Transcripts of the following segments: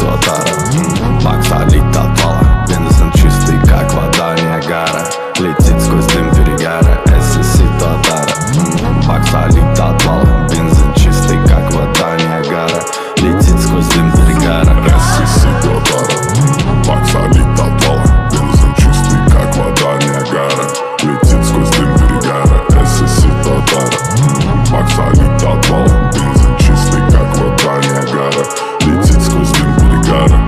Туатара. Макс олит от вала, бензин чистый, как вода Ниагара. Летит сквозь дым перегара, СС Туатара. Макс олит от вала, бензин чистый, как вода Ниагара. Летит сквозь дым перегара, СС Туатара. Макс олит от вала, бензин чистый, как вода Ниагара. Летит сквозь дым перегара, СС Туатара. Макс олит от вала, бензин чистый, как вода Ниагара. Летит сквозь дым перегара.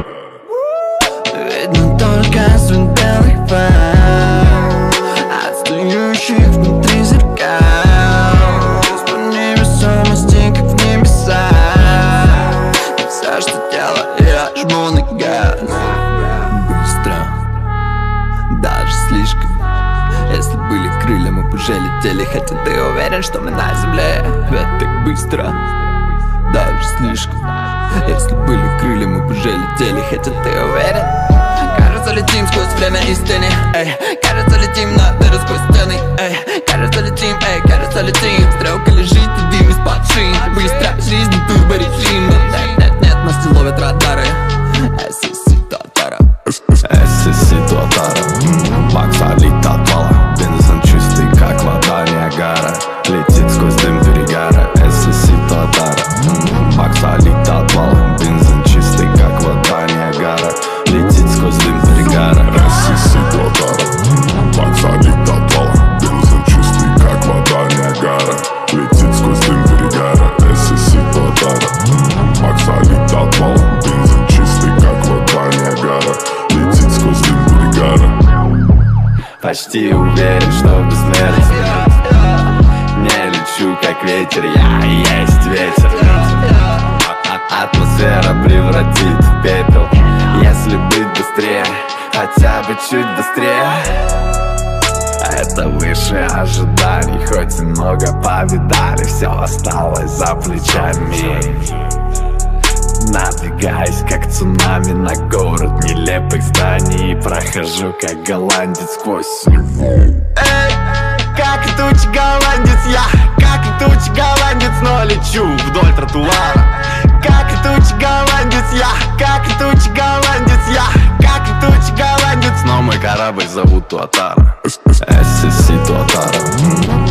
Видно только свет белых фар, отстающих внутри зеркал. Из-под невесомости, как в небеса. И все, что делаю, я жму на газ. Быстро, даже слишком. Если были крылья, мы бы уже летели. Хотя ты уверен, что мы на земле. Ведь так быстро, даже слишком. Если были крылья, мы бы уже летели. Хотя ты уверен. Кажется, летим сквозь время истины, эй. Кажется, летим на дыры сквозь стены, эй. Кажется, летим, эй, кажется, летим. Стрелка лежит и дым из-под шин. Быстро, жизнь, турборежим. Нет, нас не ловят радары. СС Туатара. СС Туатара. Макс олит от вала, бензин чистый, как вода Ниагара. Летит сквозь дым перегара, СС Туатара. Макс олит от вала, бензин чистый, как вода Ниагара. Летит сквозь дым перегара, СС Туатара. Макс олит от вала, бензин чистый, как вода Ниагара. Летит сквозь дым перегара, СС Туатара. Макс олит от вала, бензин чистый, как вода Ниагара. Летит сквозь дым перегара. Почти уверен, что бессмертен. Не лечу, как ветер, я и есть ветер. Атмосфера превратит в пепел. Если быть быстрее, хотя бы чуть быстрее. Это выше ожиданий, хоть и много повидали. Все осталось за плечами. Надвигаясь, как цунами на город нелепых зданий. Прохожу, как голландец сквозь него. Эй, как летучий голландец я, как летучий голландец, но лечу вдоль тротуара. Как летучий голландец я, как летучий голландец я, как летучий голландец, Но мой корабль зовут Туатара. СС Туатара.